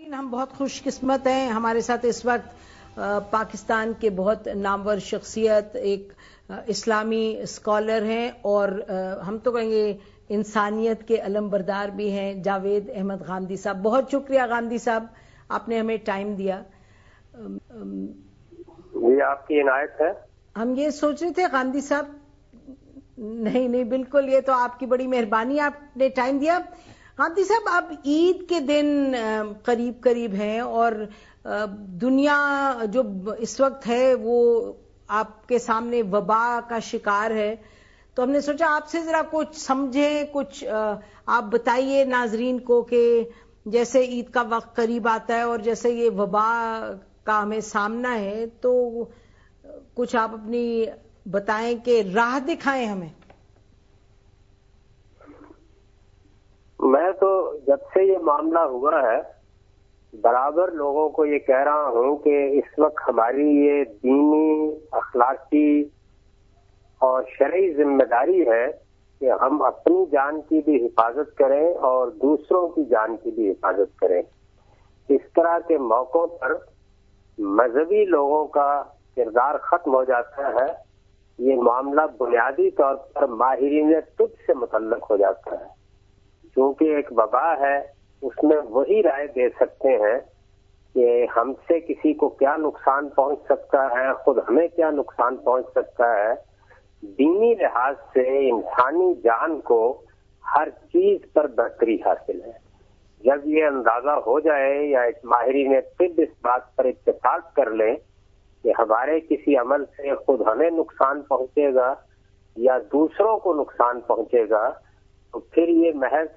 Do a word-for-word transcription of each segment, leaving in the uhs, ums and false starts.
ہم بہت خوش قسمت ہیں. ہمارے ساتھ اس وقت پاکستان کے بہت نامور شخصیت ایک اسلامی اسکالر ہیں اور ہم تو کہیں گے انسانیت کے علم بردار بھی ہیں، جاوید احمد غامدی صاحب. بہت شکریہ غامدی صاحب، آپ نے ہمیں ٹائم دیا. یہ آپ کی عنایت ہے. ہم یہ سوچ رہے تھے غامدی صاحب، نہیں نہیں بالکل، یہ تو آپ کی بڑی مہربانی، آپ نے ٹائم دیا. غامدی صاحب، اب عید کے دن قریب قریب ہیں اور دنیا جو اس وقت ہے وہ آپ کے سامنے وبا کا شکار ہے، تو ہم نے سوچا آپ سے ذرا کچھ سمجھیں، کچھ آپ بتائیے ناظرین کو کہ جیسے عید کا وقت قریب آتا ہے اور جیسے یہ وبا کا ہمیں سامنا ہے، تو کچھ آپ اپنی بتائیں کہ راہ دکھائیں ہمیں. میں تو جب سے یہ معاملہ ہوا ہے برابر لوگوں کو یہ کہہ رہا ہوں کہ اس وقت ہماری یہ دینی، اخلاقی اور شرعی ذمہ داری ہے کہ ہم اپنی جان کی بھی حفاظت کریں اور دوسروں کی جان کی بھی حفاظت کریں. اس طرح کے موقعوں پر مذہبی لوگوں کا کردار ختم ہو جاتا ہے. یہ معاملہ بنیادی طور پر ماہرین طب سے متعلق ہو جاتا ہے. کیونکہ ایک وبا ہے، اس میں وہی رائے دے سکتے ہیں کہ ہم سے کسی کو کیا نقصان پہنچ سکتا ہے، خود ہمیں کیا نقصان پہنچ سکتا ہے. دینی لحاظ سے انسانی جان کو ہر چیز پر بہتری حاصل ہے. جب یہ اندازہ ہو جائے یا ماہرین طب اس بات پر اتفاق کر لیں کہ ہمارے کسی عمل سے خود ہمیں نقصان پہنچے گا یا دوسروں کو نقصان پہنچے گا، تو پھر یہ محض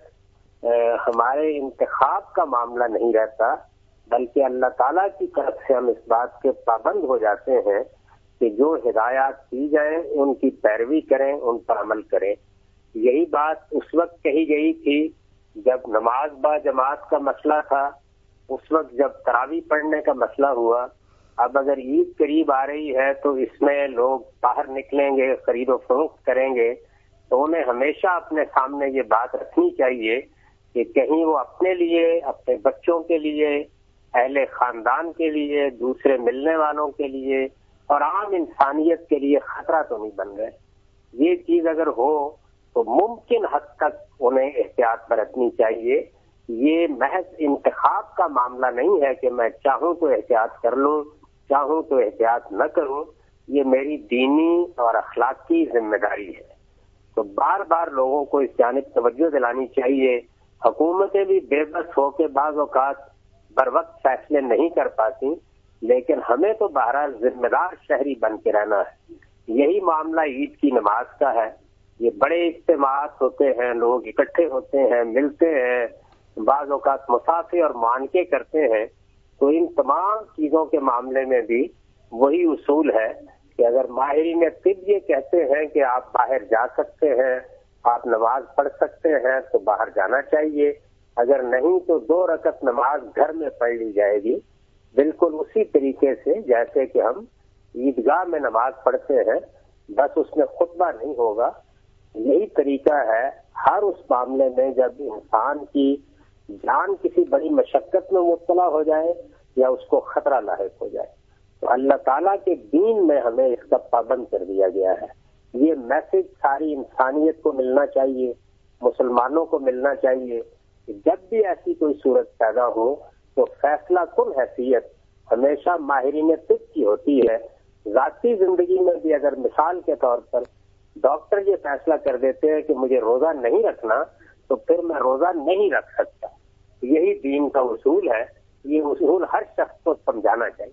ہمارے انتخاب کا معاملہ نہیں رہتا، بلکہ اللہ تعالیٰ کی طرف سے ہم اس بات کے پابند ہو جاتے ہیں کہ جو ہدایات دی جائیں ان کی پیروی کریں، ان پر عمل کریں. یہی بات اس وقت کہی گئی تھی جب نماز با جماعت کا مسئلہ تھا، اس وقت جب تراویح پڑھنے کا مسئلہ ہوا. اب اگر عید قریب آ رہی ہے تو اس میں لوگ باہر نکلیں گے، خرید و فروخت کریں گے، تو انہیں ہمیشہ اپنے سامنے یہ بات رکھنی چاہیے کہ کہیں وہ اپنے لیے، اپنے بچوں کے لیے، اہل خاندان کے لیے، دوسرے ملنے والوں کے لیے اور عام انسانیت کے لیے خطرہ تو نہیں بن گئے. یہ چیز اگر ہو تو ممکن حد تک انہیں احتیاط برتنی چاہیے. یہ محض انتخاب کا معاملہ نہیں ہے کہ میں چاہوں تو احتیاط کر لوں، چاہوں تو احتیاط نہ کروں. یہ میری دینی اور اخلاقی ذمہ داری ہے. تو بار بار لوگوں کو اس جانب توجہ دلانی چاہیے. حکومتیں بھی بے بس ہو کے بعض اوقات بر وقت فیصلے نہیں کر پاتی، لیکن ہمیں تو بہرحال ذمہ دار شہری بن کے رہنا ہے. یہی معاملہ عید کی نماز کا ہے. یہ بڑے اجتماعات ہوتے ہیں، لوگ اکٹھے ہوتے ہیں، ملتے ہیں، بعض اوقات مسافے اور معانقے کرتے ہیں. تو ان تمام چیزوں کے معاملے میں بھی وہی اصول ہے کہ اگر ماہرین طب یہ کہتے ہیں کہ آپ باہر جا سکتے ہیں، آپ نماز پڑھ سکتے ہیں، تو باہر جانا چاہیے. اگر نہیں تو دو رکعت نماز گھر میں پڑھ لی جائے گی، بالکل اسی طریقے سے جیسے کہ ہم عیدگاہ میں نماز پڑھتے ہیں، بس اس میں خطبہ نہیں ہوگا. یہی طریقہ ہے ہر اس معاملے میں جب انسان کی جان کسی بڑی مشقت میں مبتلا ہو جائے یا اس کو خطرہ لاحق ہو جائے، تو اللہ تعالیٰ کے دین میں ہمیں اس کا پابند کر دیا گیا ہے. یہ میسج ساری انسانیت کو ملنا چاہیے، مسلمانوں کو ملنا چاہیے کہ جب بھی ایسی کوئی صورت پیدا ہو تو فیصلہ کن حیثیت ہمیشہ ماہرین طب کی ہوتی ہے. ذاتی زندگی میں بھی اگر مثال کے طور پر ڈاکٹر یہ فیصلہ کر دیتے ہیں کہ مجھے روزہ نہیں رکھنا، تو پھر میں روزہ نہیں رکھ سکتا. یہی دین کا اصول ہے. یہ اصول ہر شخص کو سمجھانا چاہیے.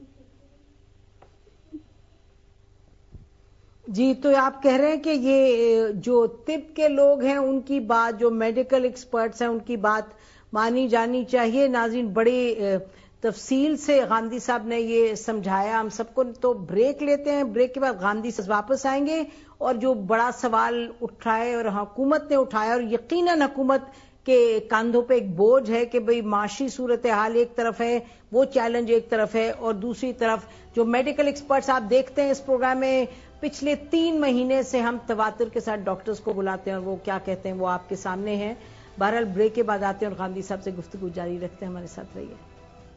جی، تو آپ کہہ رہے ہیں کہ یہ جو طب کے لوگ ہیں ان کی بات، جو میڈیکل ایکسپرٹس ہیں ان کی بات مانی جانی چاہیے. ناظرین، بڑی تفصیل سے غامدی صاحب نے یہ سمجھایا ہم سب کو. تو بریک لیتے ہیں، بریک کے بعد غامدی صاحب واپس آئیں گے اور جو بڑا سوال اٹھائے اور حکومت نے اٹھایا، اور یقیناً حکومت کے کاندھوں پہ ایک بوجھ ہے کہ بھئی معاشی صورتحال ایک طرف ہے، وہ چیلنج ایک طرف ہے، اور دوسری طرف جو میڈیکل ایکسپرٹس آپ دیکھتے ہیں اس پروگرام میں پچھلے تین مہینے سے ہم تواتر کے ساتھ ڈاکٹرز کو بلاتے ہیں اور وہ کیا کہتے ہیں وہ آپ کے سامنے ہیں. بہرحال بریک کے بعد آتے ہیں اور غامدی صاحب سے گفتگو جاری رکھتے ہیں. ہمارے ساتھ رہیے.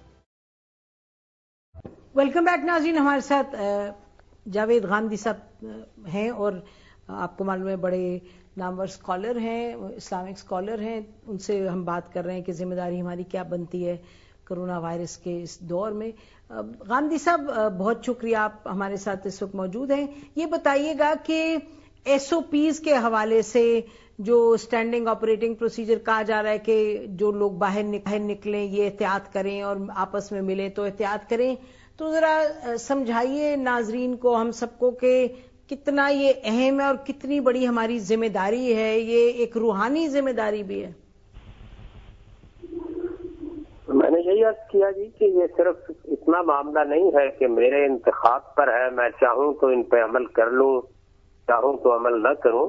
ویلکم بیک ناظرین. ہمارے ساتھ جاوید غامدی صاحب ہیں اور آپ کو معلوم ہے بڑے نامور اسکالر ہیں, اسلامک اسکالر ہیں. ان سے ہم بات کر رہے ہیں کہ ذمہ داری ہماری کیا بنتی ہے کرونا وائرس کے اس دور میں. غامدی صاحب بہت شکریہ, آپ ہمارے ساتھ اس وقت موجود ہیں. یہ بتائیے گا کہ ایس او پیز کے حوالے سے جو اسٹینڈنگ آپریٹنگ پروسیجر کہا جا رہا ہے کہ جو لوگ باہر نکلیں یہ احتیاط کریں اور آپس میں ملیں تو احتیاط کریں, تو ذرا سمجھائیے ناظرین کو, ہم سب کو, کہ کتنا یہ اہم ہے اور کتنی بڑی ہماری ذمہ داری ہے. یہ ایک روحانی ذمہ داری بھی ہے. میں نے یہی عرض کیا جی کہ یہ صرف اتنا معاملہ نہیں ہے کہ میرے انتخاب پر ہے, میں چاہوں تو ان پہ عمل کر لوں, چاہوں تو عمل نہ کروں.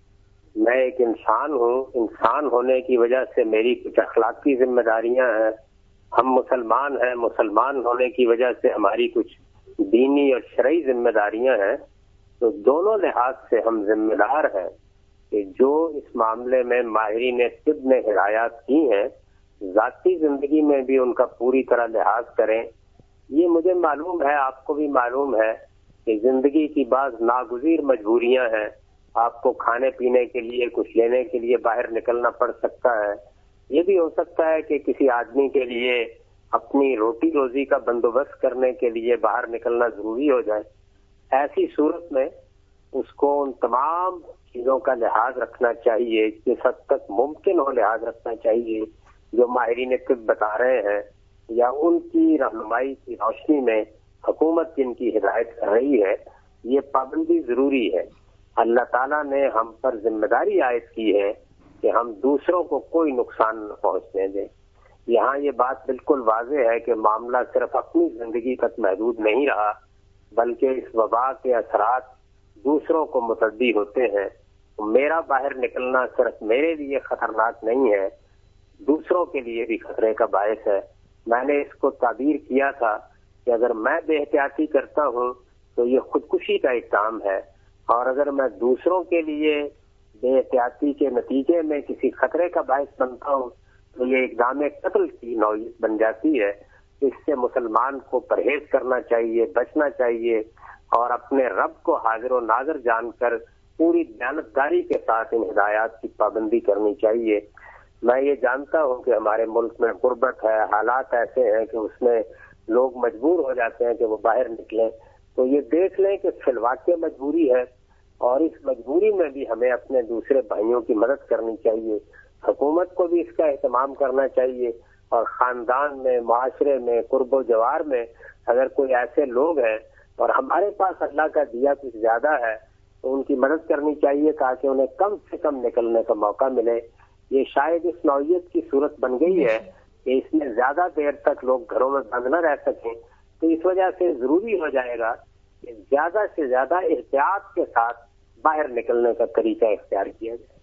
میں ایک انسان ہوں, انسان ہونے کی وجہ سے میری کچھ اخلاقی ذمہ داریاں ہیں. ہم مسلمان ہیں, مسلمان ہونے کی وجہ سے ہماری کچھ دینی اور شرعی ذمہ داریاں ہیں. تو دونوں لحاظ سے ہم ذمہ دار ہیں کہ جو اس معاملے میں ماہرین طب نے ہدایات کی ہیں ذاتی زندگی میں بھی ان کا پوری طرح لحاظ کریں. یہ مجھے معلوم ہے, آپ کو بھی معلوم ہے کہ زندگی کی بعض ناگزیر مجبوریاں ہیں. آپ کو کھانے پینے کے لیے کچھ لینے کے لیے باہر نکلنا پڑ سکتا ہے. یہ بھی ہو سکتا ہے کہ کسی آدمی کے لیے اپنی روٹی روزی کا بندوبست کرنے کے لیے باہر نکلنا ضروری ہو جائے. ایسی صورت میں اس کو ان تمام چیزوں کا لحاظ رکھنا چاہیے, جس حد تک ممکن ہو لحاظ رکھنا چاہیے جو ماہرین طب بتا رہے ہیں یا ان کی رہنمائی کی روشنی میں حکومت جن کی ہدایت کر رہی ہے. یہ پابندی ضروری ہے. اللہ تعالیٰ نے ہم پر ذمہ داری عائد کی ہے کہ ہم دوسروں کو کوئی نقصان نہ پہنچنے دیں. یہاں یہ بات بالکل واضح ہے کہ معاملہ صرف اپنی زندگی تک محدود نہیں رہا, بلکہ اس وبا کے اثرات دوسروں کو متعدی ہوتے ہیں. میرا باہر نکلنا صرف میرے لیے خطرناک نہیں ہے, دوسروں کے لیے بھی خطرے کا باعث ہے. میں نے اس کو تعبیر کیا تھا کہ اگر میں بے احتیاطی کرتا ہوں تو یہ خودکشی کا ایک کام ہے, اور اگر میں دوسروں کے لیے بے احتیاطی کے نتیجے میں کسی خطرے کا باعث بنتا ہوں تو یہ اقدام قتل کی نوعیت بن جاتی ہے. اس سے مسلمان کو پرہیز کرنا چاہیے, بچنا چاہیے, اور اپنے رب کو حاضر و ناظر جان کر پوری دیانتداری کے ساتھ ان ہدایات کی پابندی کرنی چاہیے. میں یہ جانتا ہوں کہ ہمارے ملک میں غربت ہے, حالات ایسے ہیں کہ اس میں لوگ مجبور ہو جاتے ہیں کہ وہ باہر نکلیں. تو یہ دیکھ لیں کہ فی الواقع مجبوری ہے, اور اس مجبوری میں بھی ہمیں اپنے دوسرے بھائیوں کی مدد کرنی چاہیے. حکومت کو بھی اس کا اہتمام کرنا چاہیے, اور خاندان میں, معاشرے میں, قرب و جوار میں اگر کوئی ایسے لوگ ہیں اور ہمارے پاس اللہ کا دیا کچھ زیادہ ہے تو ان کی مدد کرنی چاہیے تاکہ انہیں کم سے کم نکلنے کا موقع ملے. یہ شاید اس نوعیت کی صورت بن گئی ہے کہ اس میں زیادہ دیر تک لوگ گھروں میں بند نہ رہ سکیں, تو اس وجہ سے ضروری ہو جائے گا کہ زیادہ سے زیادہ احتیاط کے ساتھ باہر نکلنے کا طریقہ اختیار کیا جائے.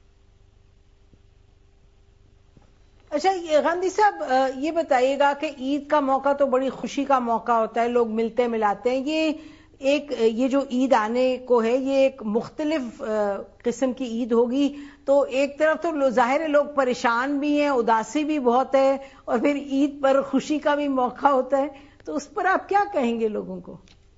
اچھا غامدی صاحب, یہ بتائیے گا کہ عید کا موقع تو بڑی خوشی کا موقع ہوتا ہے, لوگ ملتے ملاتے ہیں. یہ ایک یہ جو عید آنے کو ہے یہ ایک مختلف قسم کی عید ہوگی, تو ایک طرف تو ظاہر ہے لوگ پریشان بھی ہیں, اداسی بھی بہت ہے, اور پھر عید پر خوشی کا بھی موقع ہوتا ہے, تو اس پر آپ کیا کہیں گے لوگوں کو؟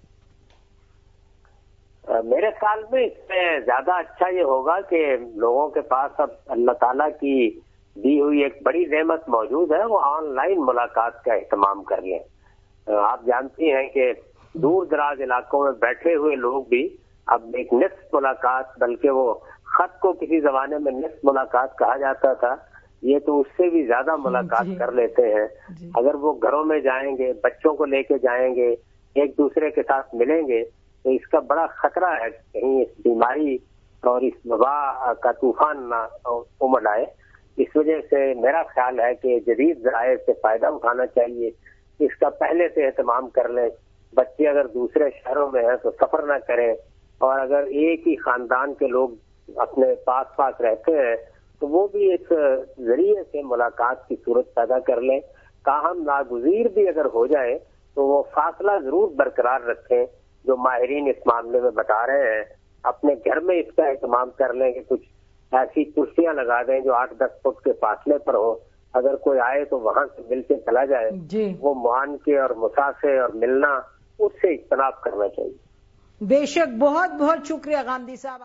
میرے خیال میں اس میں زیادہ اچھا یہ ہوگا کہ لوگوں کے پاس اب اللہ تعالیٰ کی دی ہوئی ایک بڑی نعمت موجود ہے, وہ آن لائن ملاقات کا اہتمام کر لیں. آپ جانتی ہیں کہ دور دراز علاقوں میں بیٹھے ہوئے لوگ بھی اب ایک نصف ملاقات, بلکہ وہ خط کو کسی زمانے میں نصف ملاقات کہا جاتا تھا, یہ تو اس سے بھی زیادہ ملاقات کر لیتے ہیں. اگر وہ گھروں میں جائیں گے, بچوں کو لے کے جائیں گے, ایک دوسرے کے ساتھ ملیں گے, تو اس کا بڑا خطرہ ہے کہیں اس بیماری اور اس وبا کا طوفان نہ امڑ آئے. اس وجہ سے میرا خیال ہے کہ جدید ذرائع سے فائدہ اٹھانا چاہیے, اس کا پہلے سے اہتمام کر لیں. بچے اگر دوسرے شہروں میں ہیں تو سفر نہ کریں, اور اگر ایک ہی خاندان کے لوگ اپنے پاس پاس رہتے ہیں تو وہ بھی اس ذریعے سے ملاقات کی صورت پیدا کر لیں. تاہم ناگزیر بھی اگر ہو جائے تو وہ فاصلہ ضرور برقرار رکھیں جو ماہرین اس معاملے میں بتا رہے ہیں. اپنے گھر میں اس کا اہتمام کر لیں کہ کچھ ایسی کرسیاں لگا دیں جو آٹھ دس فٹ کے فاصلے پر ہو, اگر کوئی آئے تو وہاں سے مل کے چلا جائے. جی. وہ معانقے اور مسافے اور ملنا اس سے اجتناب کرنا چاہیے. بے شک. بہت بہت شکریہ گاندھی صاحب.